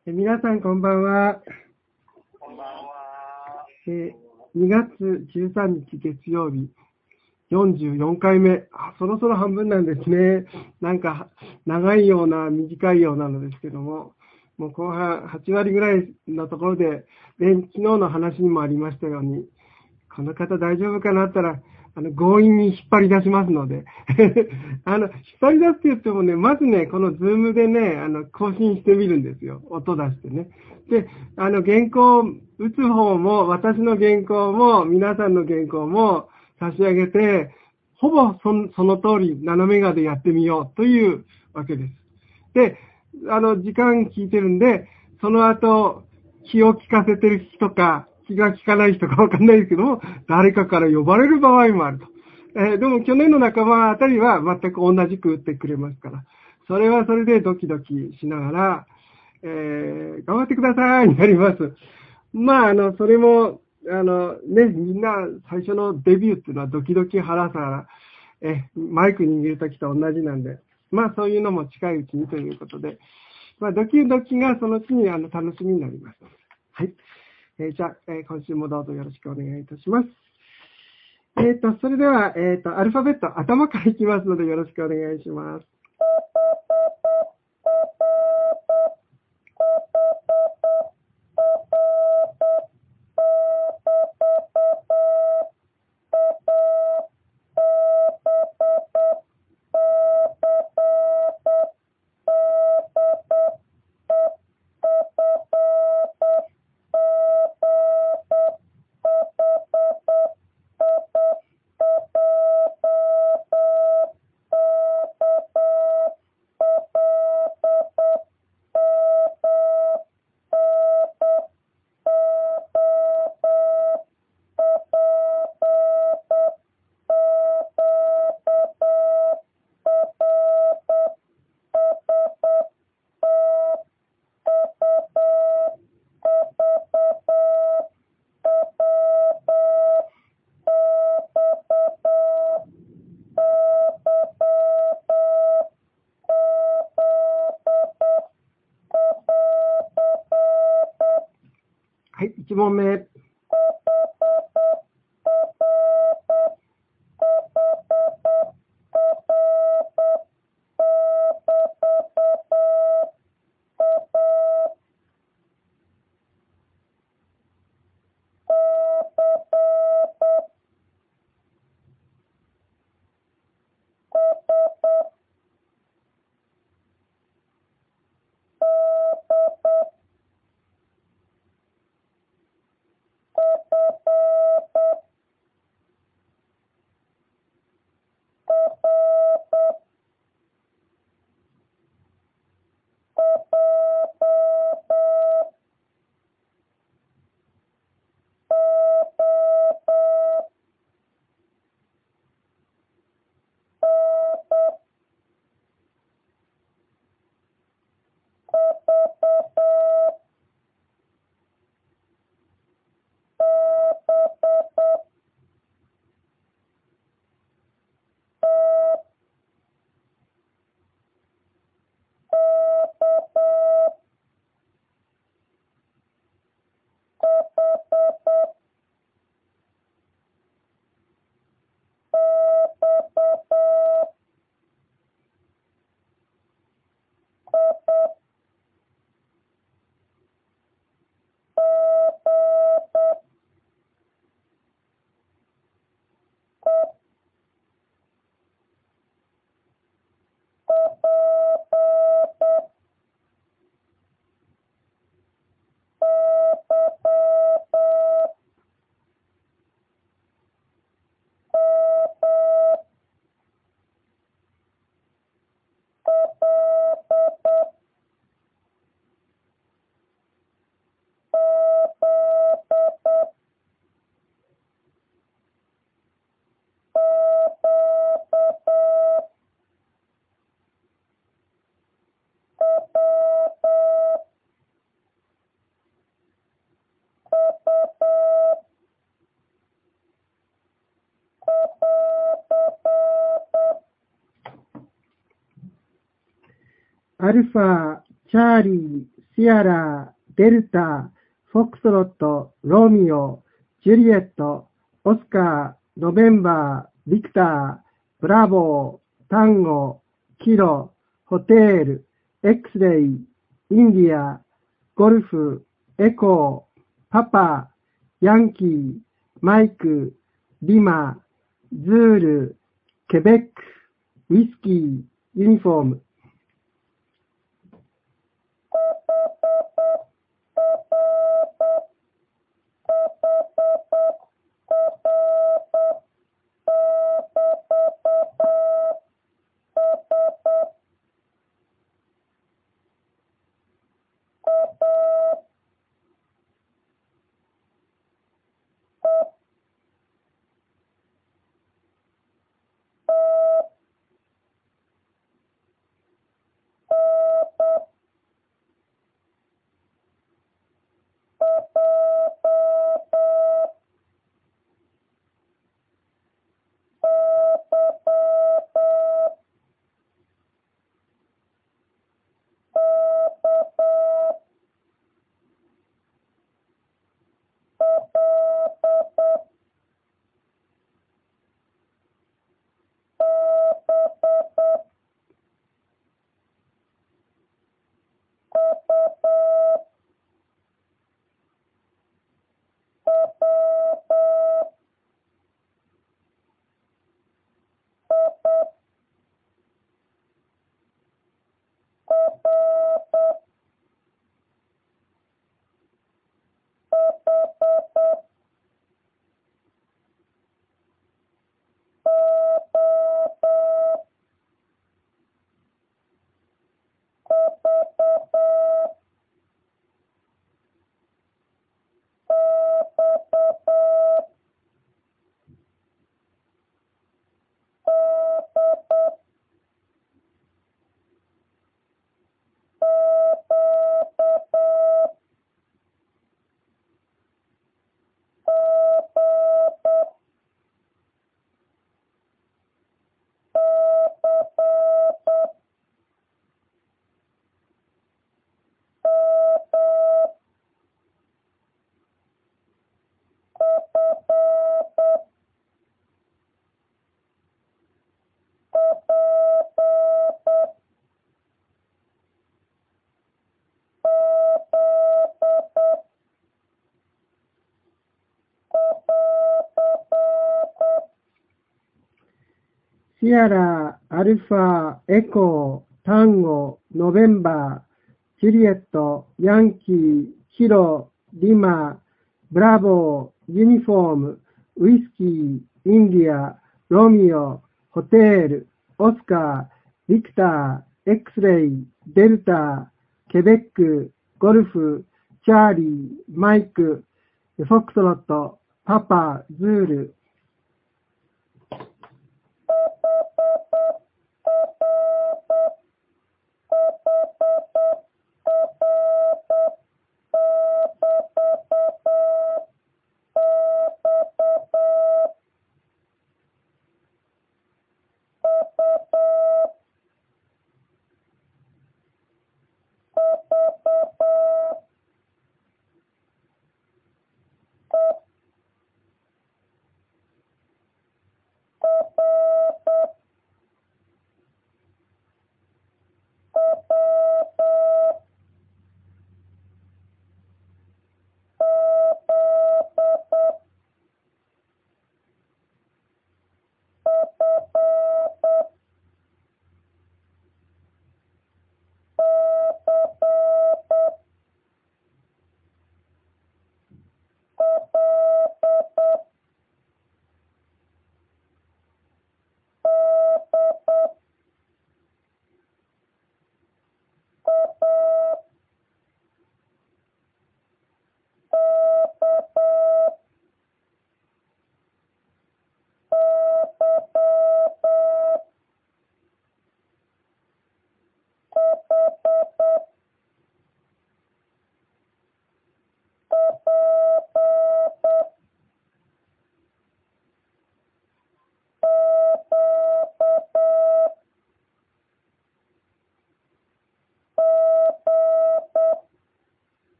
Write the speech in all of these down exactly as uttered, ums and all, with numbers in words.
え皆さんこんばんは。 こんばんは。 えにがつじゅうさんにち月曜日、よんじゅうよんかいめ。あ、そろそろ半分なんですね。なんか長いような短いようなのですけども、もう後半はちわりぐらいのところで、で昨日の話にもありましたように、この方大丈夫かなったら、あの、強引に引っ張り出しますので。あの、引っ張り出すって言ってもね、まずね、このズームでね、あの、更新してみるんですよ。音出してね。で、あの、原稿を打つ方も、私の原稿も、皆さんの原稿も差し上げて、ほぼそその通り、斜め画でやってみようというわけです。で、あの、時間聞いてるんで、その後、気を利かせてる人か、気が利かない人かわかんないですけども、誰かから呼ばれる場合もあると。えー、でも去年の仲間あたりは全く同じく打ってくれますから、それはそれでドキドキしながら、えー、頑張ってくださいになります。まあ、あの、それも、あの、ね、みんな最初のデビューっていうのはドキドキハラハラ、え、マイク握るときと同じなんで、まあそういうのも近いうちにということで、まあドキドキがそのうちにあの楽しみになります。はい。えー、じゃあ、えー、今週もどうぞよろしくお願いいたします。えっと、それでは、えっと、アルファベット頭からいきますのでよろしくお願いします。はい、いち問目。アルファ、チャーリー、 シアラ、デルタ、フォックストロット、ロミオ、ジュリエット、オスカー、ノベンバー、ビクター、ブラボー、タンゴ、キロ、ホテール、X レイ、インディア、ゴルフ、エコー、パパ、ヤンキー、マイク、リマ、ズール、ケベック、ウィスキー、ユニフォーム。シアラ、アルファ、エコー、タンゴ、ノベンバー、ジュリエット、ヤンキー、キロ、リマ、ブラボー、ユニフォーム、ウイスキー、インディア、ロミオ、ホテール、オスカー、ビクター、X レイ、デルタ、ケベック、ゴルフ、チャーリー、マイク、フォックストロット、パパ、ズール。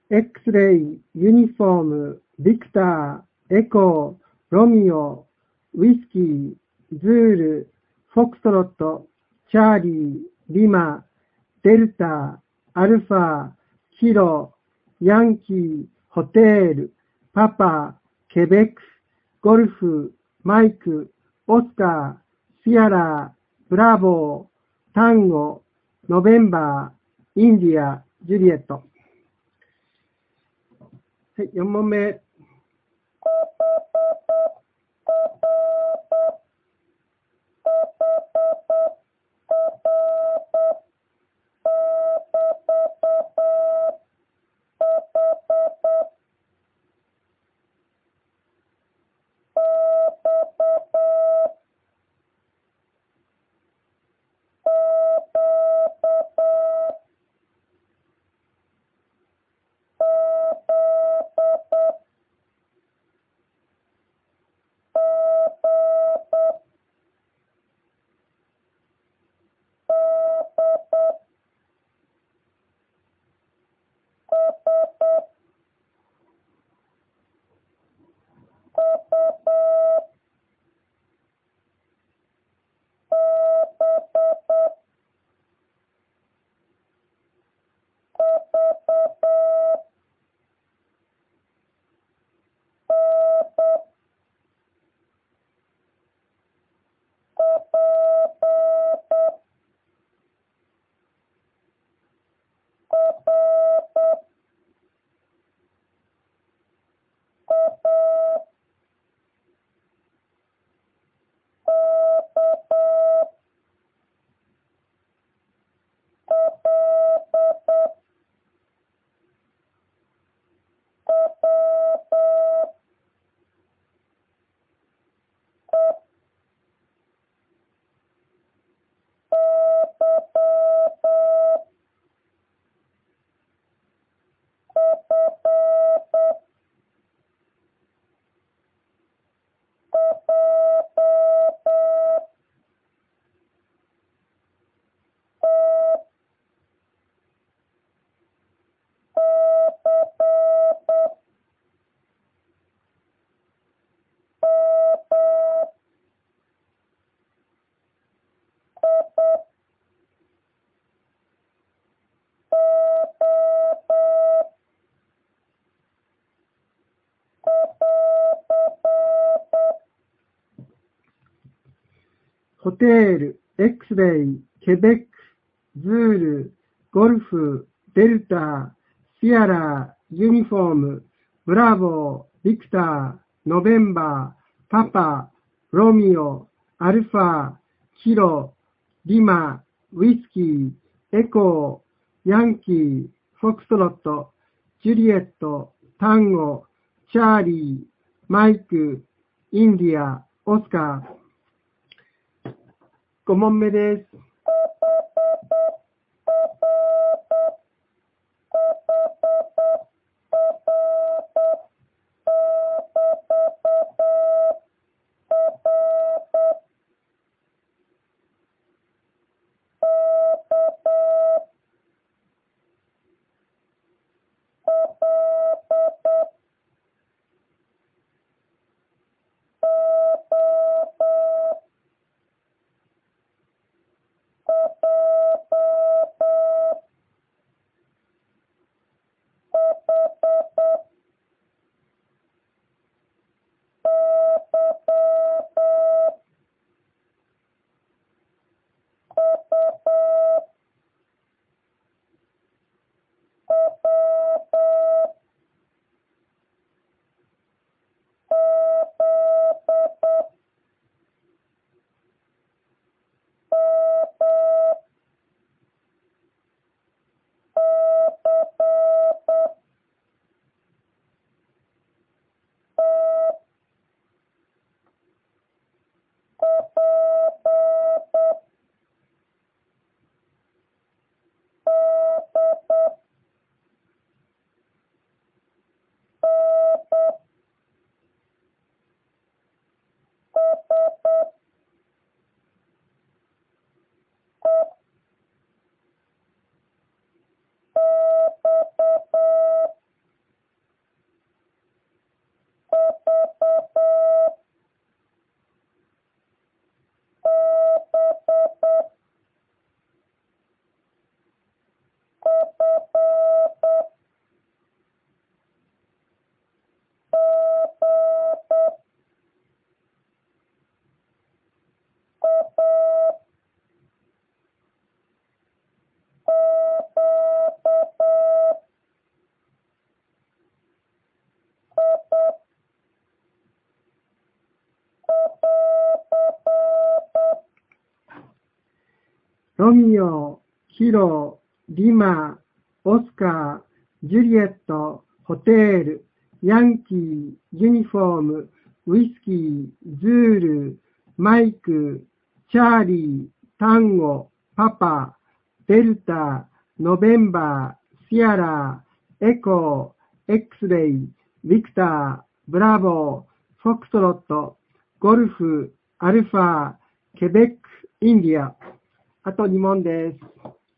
X-ray、ユニフォーム、ビクター、エコー、ロミオ、ウィスキー、ズール、フォクトロット、チャーリー、リマ、デルタ、アルファ、キロ、ヤンキー、ホテール、パパ、ケベック、ゴルフ、マイク、オスカー、シアラ、ブラボー、タンゴ、ノベンバー、インディア、ジュリエット。はい、よん問目。ホテール、X-ray、ケベック、ズール、ゴルフ、デルタ、シアラ、ユニフォーム、ブラボー、ビクター、ノベンバー、パパ、ロミオ、アルファ、キロ、リマ、ウィスキー、エコー、ヤンキー、フォクストロット、ジュリエット、タンゴ、チャーリー、マイク、インディア、オスカー。ご問目です。 ロミオ、キロ、リマ、オスカー、ジュリエット、ホテール、ヤンキー、ユニフォーム、ウイスキー、ズール、マイク、チャーリー、タンゴ、パパ、デルタ、ノベンバー、シアラ、エコー、エクスレイ、ビクター、ブラボー、フォクトロット、ゴルフ、アルファ、ケベック、インディア。あとに問です。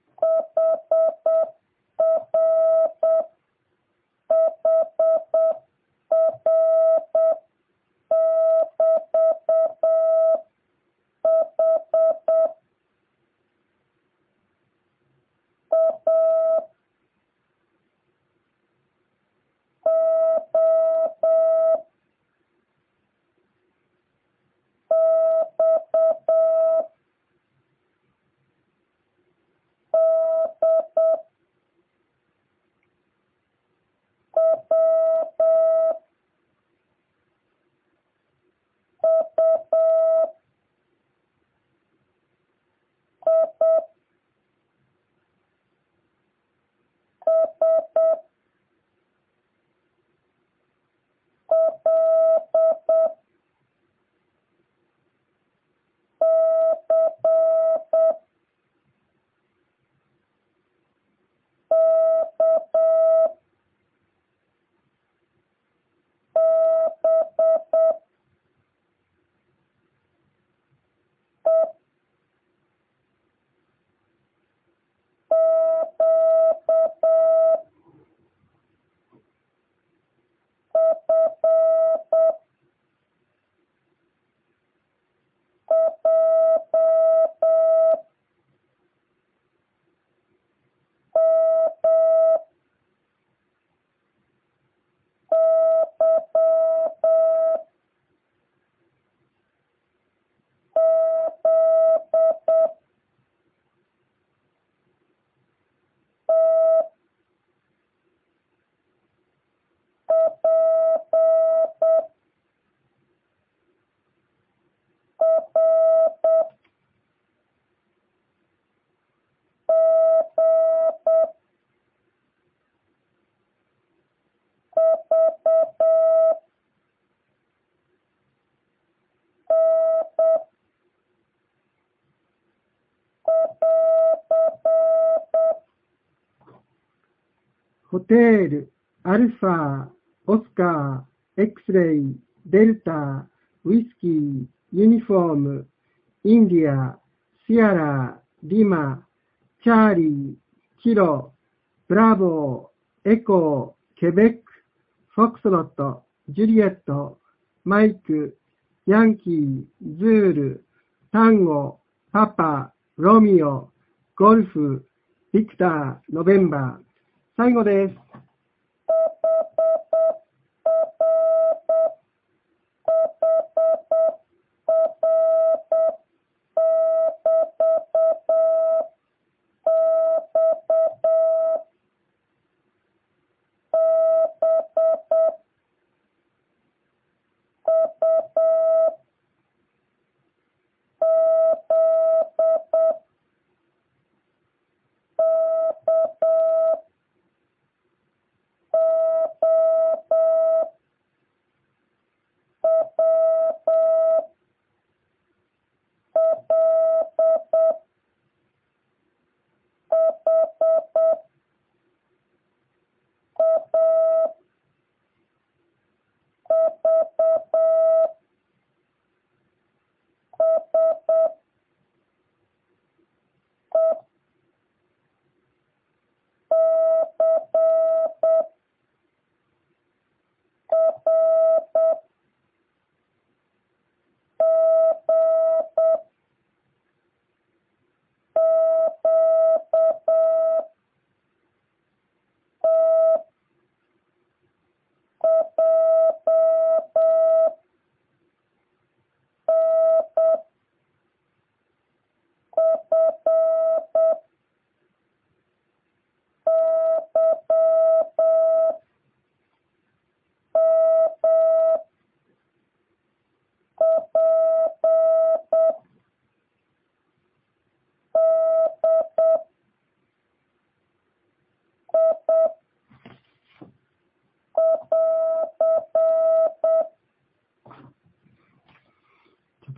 ホテール、アルファ、オスカー、エクスレイ、デルタ、ウイスキー、ユニフォーム、インディア、シアラ、リマ、チャーリー、キロ、ブラボー、エコー、ケベック、フォクスロット、ジュリエット、マイク、ヤンキー、ズール、タンゴ、パパ、ロミオ、ゴルフ、ビクター、ノベンバー。最後です。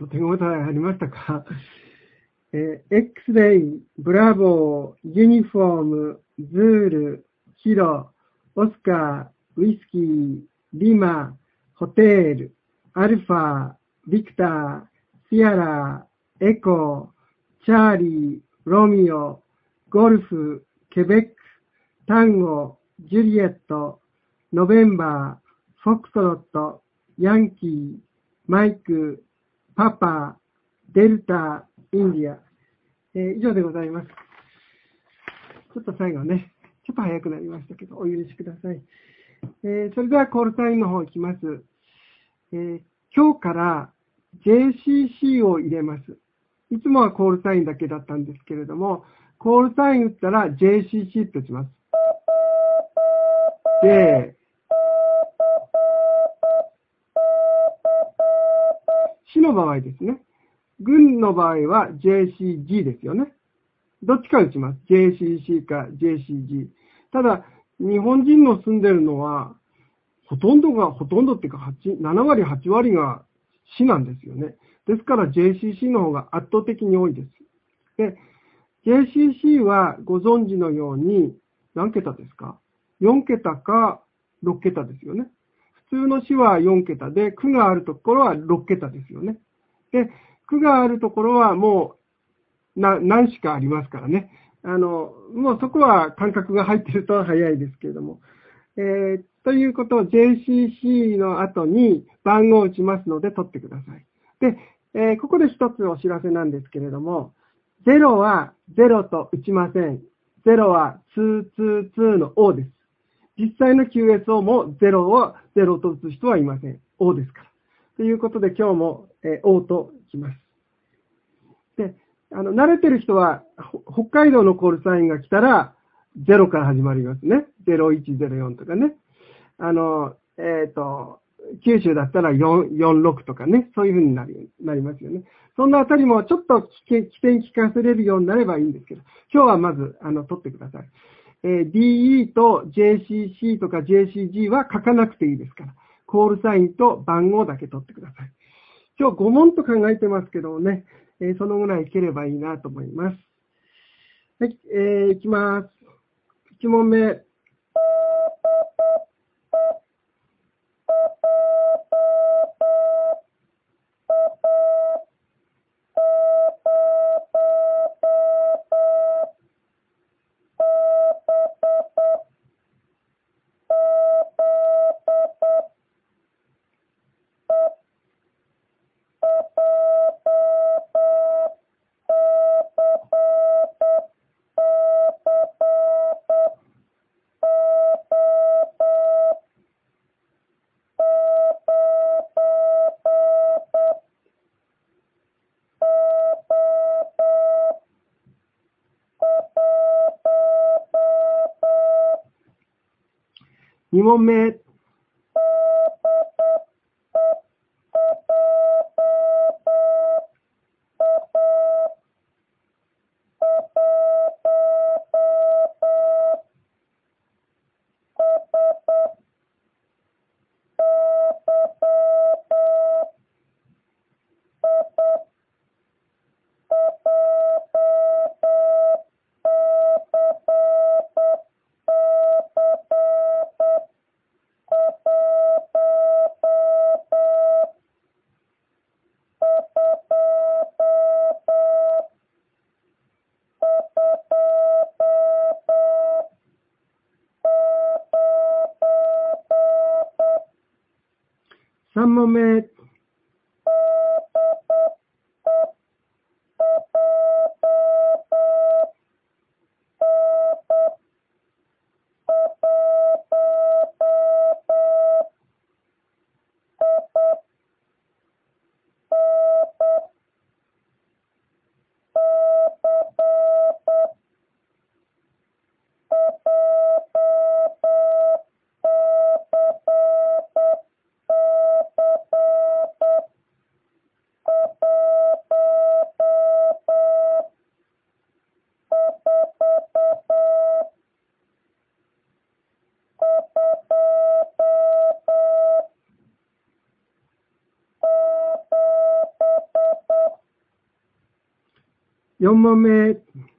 と手応えありましたか？えー、X-Ray、ブラボー、ユニフォーム、ズール、キロ、オスカー、ウィスキー、リマ、ホテル、アルファ、ビクター、シアラ、エコー、チャーリー、ロミオ、ゴルフ、ケベック、タンゴ、ジュリエット、ノベンバー、フォックストロット、ヤンキー、マイク、パパ、デルタ、インディア。えー、以上でございます。ちょっと最後ね、ちょっと早くなりましたけど、お許しください。えー、それではコールサインの方いきます。えー、今日から ジェーシーシー を入れます。いつもはコールサインだけだったんですけれども、コールサイン打ったら ジェーシーシー って打ちます。で、市の場合ですね。軍の場合は ジェーシージー ですよね。どっちか打ちます。ジェーシーシー か ジェーシージー。ただ、日本人の住んでるのは、ほとんどが、ほとんどっていうか、なな割、はち割が市なんですよね。ですから ジェーシーシー の方が圧倒的に多いです。で、ジェーシーシー はご存知のように、何桁ですか ?よん 桁かろく桁ですよね。普通の市はよん桁で、区があるところはろく桁ですよね。で、区があるところはもう、な、何しかありますからね。あの、もうそこは感覚が入ってると早いですけれども。えー、ということを ジェーシーシー の後に番号を打ちますので取ってください。で、えー、ここで一つお知らせなんですけれども、ゼロはゼロと打ちません。ゼロはにひゃくにじゅうにの O です。実際の キューエスオー もゼロをゼロと打つ人はいません。O ですから。ということで今日も、えー、O と打ちます。で、あの、慣れてる人は、北海道のコールサインが来たら、ゼロから始まりますね。ゼロいちゼロよんとかね。あの、えっと、九州だったらよん、よんろくとかね。そういう風になり、なりますよね。そんなあたりもちょっと起点聞かせれるようになればいいんですけど、今日はまず、あの、取ってください。えー、ディーイー と ジェーシーシー とか ジェーシージー は書かなくていいですから。コールサインと番号だけ取ってください。今日ご問と考えてますけどね。えー、そのぐらいいければいいなと思います。はい、えー、いきます。いち問目。に問目。さん問目。 よん問目。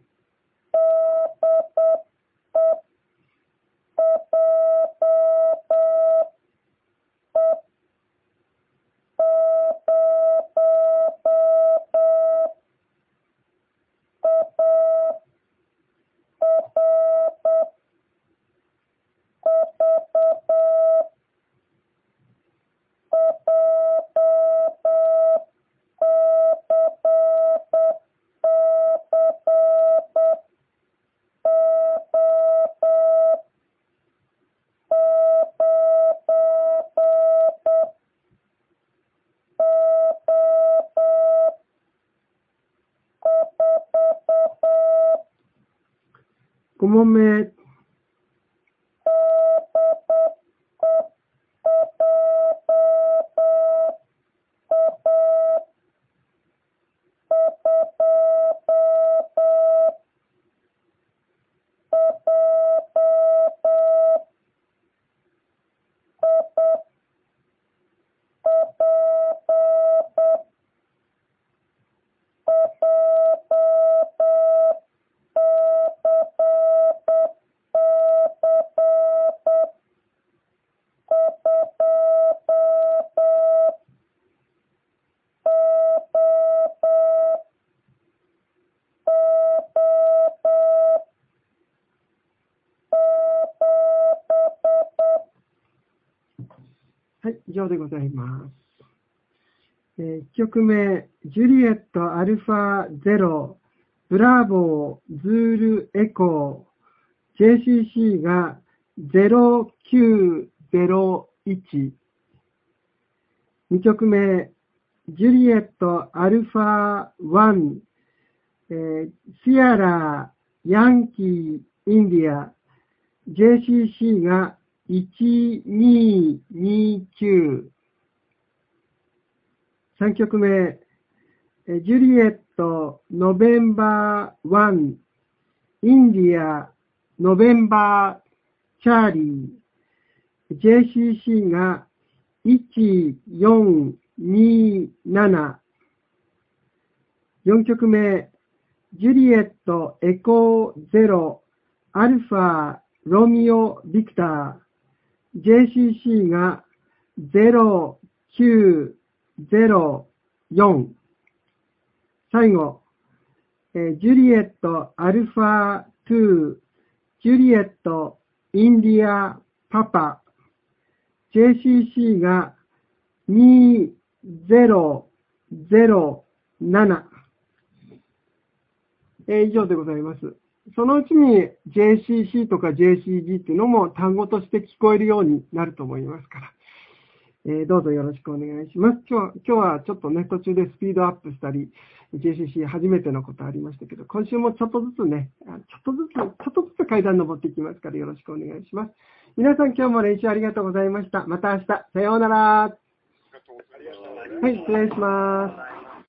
ご問目。はい、以上でございます。えー、いっきょくめ、ジュリエットアルファゼロ、ブラボー、ズールエコー、ジェーシーシー がゼロきゅうゼロいち。にきょくめ、ジュリエットアルファワン、えー、シアラ、ヤンキー、インディア、ジェーシーシー がいちににきゅう。さんきょくめ、ジュリエット、ノベンバーワン、インディア、ノベンバー、チャーリー、ジェーシーシー がいちよんになな。よんきょくめ、ジュリエット、エコーゼロ、アルファ、ロミオ、ビクター、ジェーシーシー がゼロきゅうゼロよん。最後、えー、ジュリエット、アルファに、ジュリエット、インディア、パパ、ジェーシーシー がにゼロゼロなな。えー、以上でございます。そのうちに ジェーシーシー とか ジェーシージー っていうのも単語として聞こえるようになると思いますから、えー、どうぞよろしくお願いします。今日、今日はちょっとね、途中でスピードアップしたり、ジェーシーシー 初めてのことありましたけど、今週もちょっとずつね、ちょっとずつ、ちょっとずつ階段登っていきますからよろしくお願いします。皆さん今日も練習ありがとうございました。また明日、さようなら。はい、失礼します。